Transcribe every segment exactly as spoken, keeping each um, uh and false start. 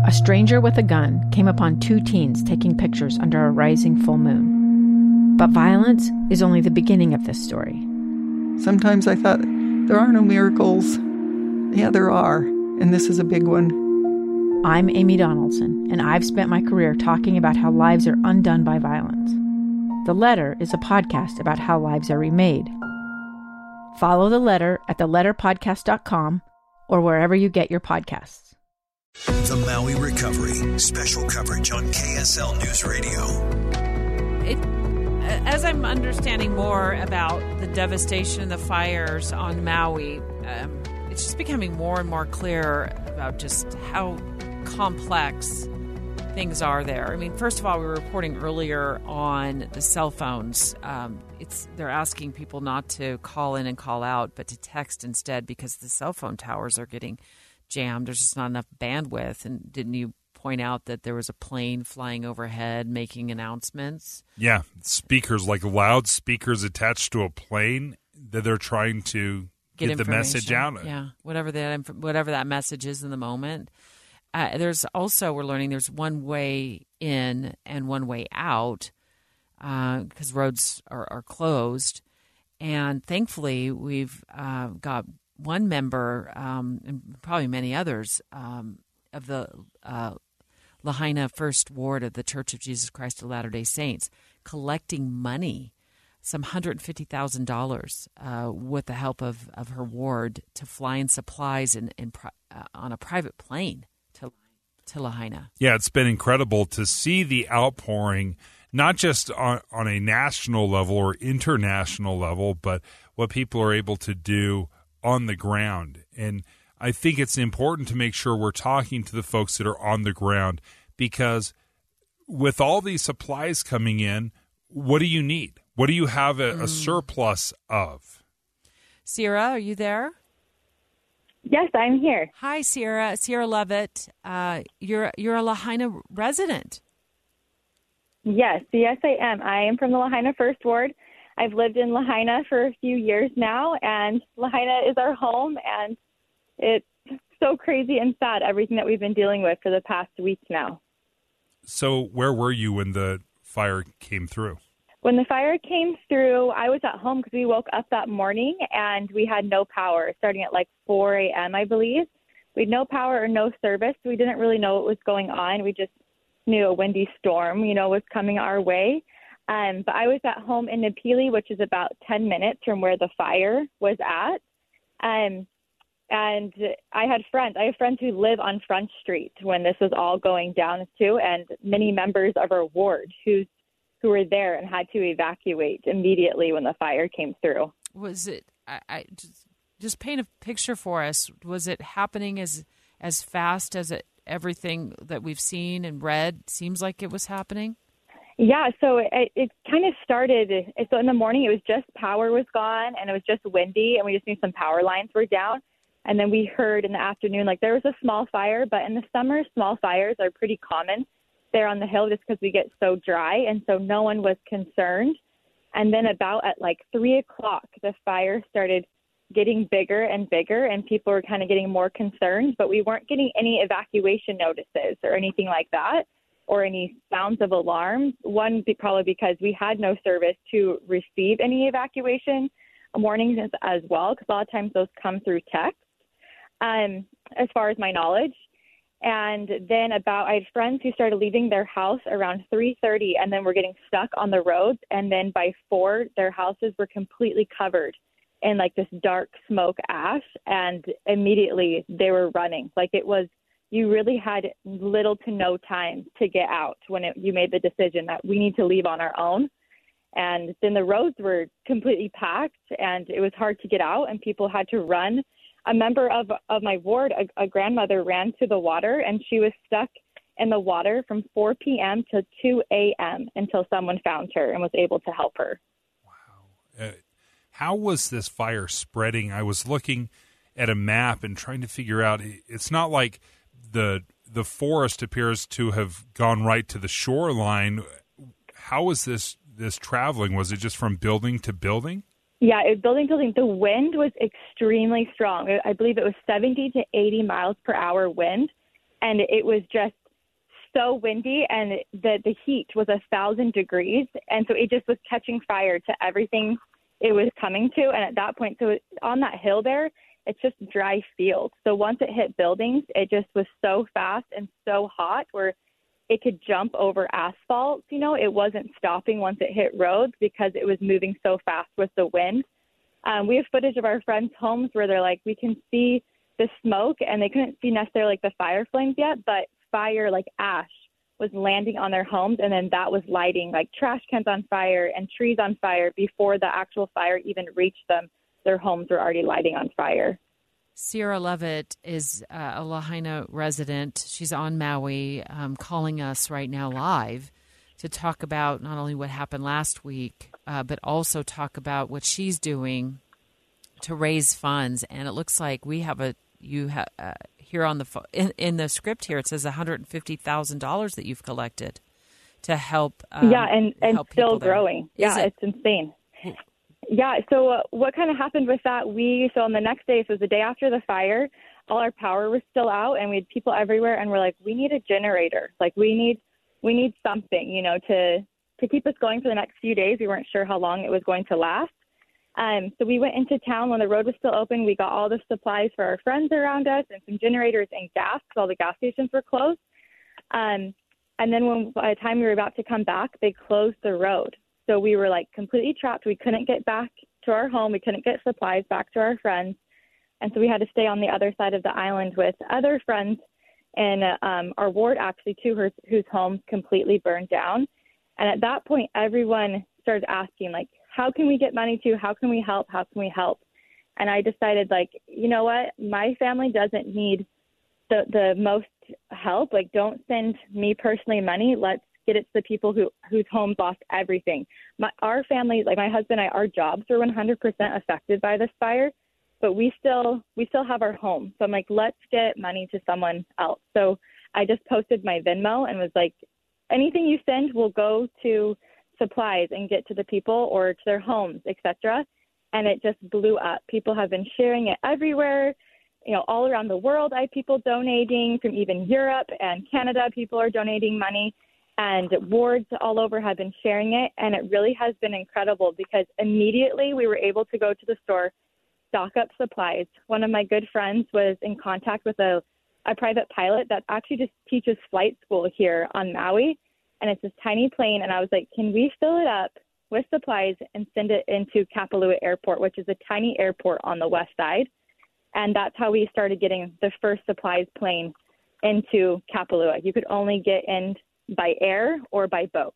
a stranger with a gun came upon two teens taking pictures under a rising full moon. But violence is only the beginning of this story. Sometimes I thought, there are no miracles. Yeah, there are, and this is a big one. I'm Amy Donaldson, and I've spent my career talking about how lives are undone by violence. The Letter is a podcast about how lives are remade. Follow The Letter at the letter podcast dot com or wherever you get your podcasts. The Maui Recovery, special coverage on K S L News Radio. It, as I'm understanding more about the devastation and the fires on Maui, um, it's just becoming more and more clear about just how complex things are there. I mean, first of all, we were reporting earlier on the cell phones. Um, it's they're asking people not to call in and call out, but to text instead because the cell phone towers are getting jammed. There's just not enough bandwidth. And didn't you point out that there was a plane flying overhead making announcements? Yeah, speakers, like loudspeakers attached to a plane that they're trying to get, get the message out. Yeah, whatever that whatever that message is in the moment. Uh, there's also, we're learning there's one way in and one way out because uh, roads are, are closed. And thankfully, we've uh, got one member, um, and probably many others, um, of the uh, Lahaina First Ward of the Church of Jesus Christ of Latter-day Saints collecting money, some one hundred fifty thousand dollars uh, with the help of, of her ward to fly in supplies in, in, uh, on a private plane to, to Lahaina. Yeah, it's been incredible to see the outpouring, not just on, on a national level or international level, but what people are able to do on the ground. And I think it's important to make sure we're talking to the folks that are on the ground, because with all these supplies coming in, what do you need? What do you have a, mm. a surplus of? Sierra, are you there? Yes, I'm here. Hi, Sierra. Sierra Levitt. Uh, you're you're a Lahaina resident. Yes, yes, I am. I am from the Lahaina First Ward. I've lived in Lahaina for a few years now, and Lahaina is our home, and it's so crazy and sad, everything that we've been dealing with for the past week now. So where were you when the fire came through? When the fire came through, I was at home because we woke up that morning, and we had no power, starting at like four a.m., I believe. We had no power or no service. We didn't really know what was going on. We just knew a windy storm, you know, was coming our way. Um, but I was at home in Napili, which is about ten minutes from where the fire was at. Um, and I had friends. I have friends who live on Front Street when this was all going down too, and many members of our ward who who were there and had to evacuate immediately when the fire came through. Was it, I, I just, just paint a picture for us. Was it happening as as fast as it, everything that we've seen and read seems like it was happening? Yeah, so it, it kind of started, so in the morning it was just power was gone and it was just windy and we just knew some power lines were down. And then we heard in the afternoon, like there was a small fire, but in the summer, small fires are pretty common there on the hill just because we get so dry. And so no one was concerned. And then about at like three o'clock, the fire started getting bigger and bigger and people were kind of getting more concerned, but we weren't getting any evacuation notices or anything like that, or any sounds of alarms. One, probably because we had no service to receive any evacuation warnings as well, because a lot of times those come through text, um, as far as my knowledge. And then about, I had friends who started leaving their house around three thirty and then were getting stuck on the roads. And then by four, their houses were completely covered in like this dark smoke ash. And immediately they were running. Like it was, you really had little to no time to get out when it, you made the decision that we need to leave on our own. And then the roads were completely packed and it was hard to get out and people had to run. A member of, of my ward, a, a grandmother, ran to the water and she was stuck in the water from four p.m. to two a.m. until someone found her and was able to help her. Wow. Uh, how was this fire spreading? I was looking at a map and trying to figure out, it's not like the the forest appears to have gone right to the shoreline. How was this this traveling? Was it just from building to building? Yeah, it, building to building. The wind was extremely strong. I believe it was seventy to eighty miles per hour wind. and it was just so windy, and the the heat was a thousand degrees, and so it just was catching fire to everything it was coming to. And at that point, so it, on that hill there, it's just dry field. So once it hit buildings, it just was so fast and so hot where it could jump over asphalt. You know, it wasn't stopping once it hit roads because it was moving so fast with the wind. Um, we have footage of our friends' homes where they're like, we can see the smoke, and they couldn't see necessarily like the fire flames yet, but fire like ash was landing on their homes, and then that was lighting like trash cans on fire and trees on fire before the actual fire even reached them. Their homes were already lighting on fire. Sierra Levitt is uh, a Lahaina resident. She's on Maui, um, calling us right now live to talk about not only what happened last week, uh, but also talk about what she's doing to raise funds. And it looks like we have a you have uh, here on the in, in the script here. It says one hundred fifty thousand dollars that you've collected to help. Um, yeah, and and help still there. growing. Is yeah, it? It's insane. Yeah, so uh, what kind of happened with that, we, so on the next day, so it was the day after the fire, all our power was still out, and we had people everywhere, and we're like, we need a generator. Like, we need we need something, you know, to, to keep us going for the next few days. We weren't sure how long it was going to last. Um, so we went into town when the road was still open. We got all the supplies for our friends around us and some generators and gas, because all the gas stations were closed. Um, and then when by the time we were about to come back, they closed the road. So we were like completely trapped. We couldn't get back to our home. We couldn't get supplies back to our friends. And so we had to stay on the other side of the island with other friends in um, our ward, actually, too, whose, whose homes completely burned down. And at that point, everyone started asking, like, how can we get money to? How can we help? How can we help? And I decided, like, you know what? My family doesn't need the, the most help. Like, don't send me personally money. Let's get it to the people who whose homes lost everything. My, our family, like my husband and I, our jobs were one hundred percent affected by this fire, but we still we still have our home. So I'm like, let's get money to someone else. So I just posted my Venmo and was like, anything you send will go to supplies and get to the people or to their homes, et cetera. And it just blew up. People have been sharing it everywhere. You know, all around the world, I have people donating from even Europe and Canada. People are donating money. And wards all over have been sharing it, and it really has been incredible because immediately we were able to go to the store, stock up supplies. One of my good friends was in contact with a, a private pilot that actually just teaches flight school here on Maui, and it's this tiny plane, and I was like, can we fill it up with supplies and send it into Kapalua Airport, which is a tiny airport on the west side? And that's how we started getting the first supplies plane into Kapalua. You could only get in by air or by boat.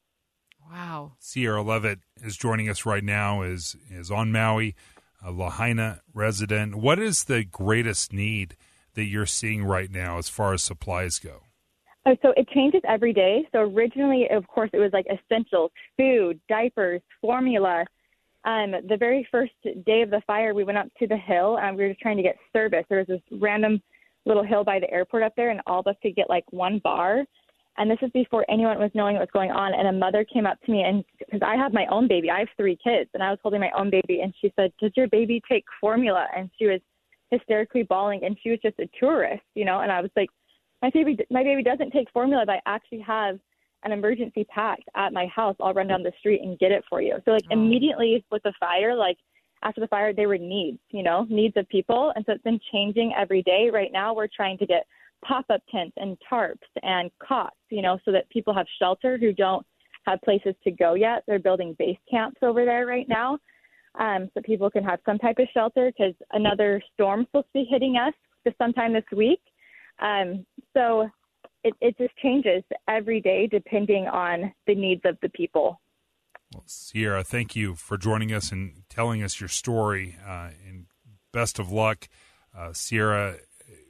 Wow. Sierra Levitt is joining us right now, is is on Maui, a Lahaina resident. What is the greatest need that you're seeing right now as far as supplies go? Oh, so it changes every day. So originally, of course, it was like essentials, food, diapers, formula. Um, the very first day of the fire, we went up to the hill and we were just trying to get service. There was this random little hill by the airport up there, and all of us could get like one bar. And this is before anyone was knowing what was going on. And a mother came up to me, and because I have my own baby, I have three kids, and I was holding my own baby. And she said, does your baby take formula? And she was hysterically bawling, and she was just a tourist, you know. And I was like, my baby, my baby doesn't take formula, but I actually have an emergency pack at my house. I'll run down the street and get it for you. So like oh. immediately with the fire, like after the fire, they were needs, you know, needs of people. And so it's been changing every day. Right now, we're trying to get pop-up tents and tarps and cots, you know, so that people have shelter who don't have places to go yet. They're building base camps over there right now, um, so people can have some type of shelter because another storm's supposed to be hitting us sometime this week. Um, so it, it just changes every day depending on the needs of the people. Well, Sierra, thank you for joining us and telling us your story, uh, and best of luck. Uh, Sierra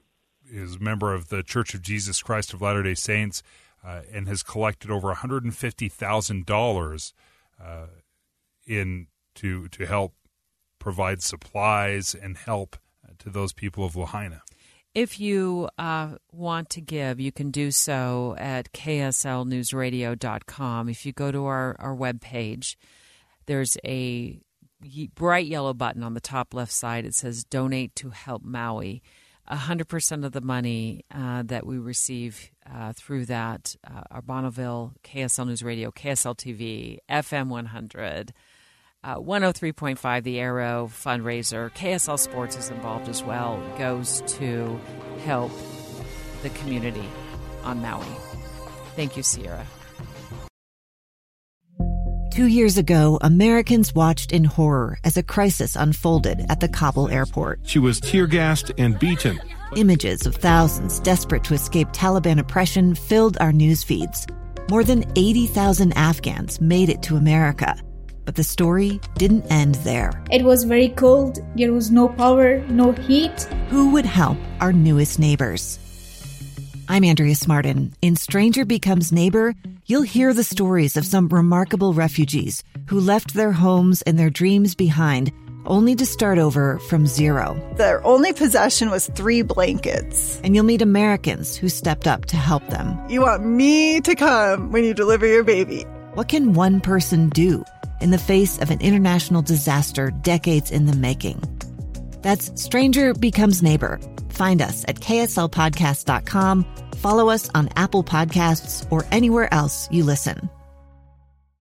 is a member of the Church of Jesus Christ of Latter-day Saints uh, and has collected over one hundred fifty thousand dollars uh, in to to help provide supplies and help to those people of Lahaina. If you uh, want to give, you can do so at K S L news radio dot com. If you go to our, our webpage, there's a bright yellow button on the top left side. It says Donate to Help Maui. one hundred percent of the money uh, that we receive uh, through that, uh, our Bonneville, K S L News Radio, K S L T V, F M one hundred, uh, one oh three point five, the Arrow fundraiser, K S L Sports is involved as well, goes to help the community on Maui. Thank you, Sierra. Two years ago, Americans watched in horror as a crisis unfolded at the Kabul airport. She was tear-gassed and beaten. Images of thousands desperate to escape Taliban oppression filled our news feeds. More than eighty thousand Afghans made it to America. But the story didn't end there. It was very cold. There was no power, no heat. Who would help our newest neighbors? I'm Andrea Smartin. In Stranger Becomes Neighbor, you'll hear the stories of some remarkable refugees who left their homes and their dreams behind, only to start over from zero. Their only possession was three blankets. And you'll meet Americans who stepped up to help them. You want me to come when you deliver your baby. What can one person do in the face of an international disaster decades in the making? That's Stranger Becomes Neighbor. Find us at K S L podcast dot com. Follow us on Apple Podcasts or anywhere else you listen.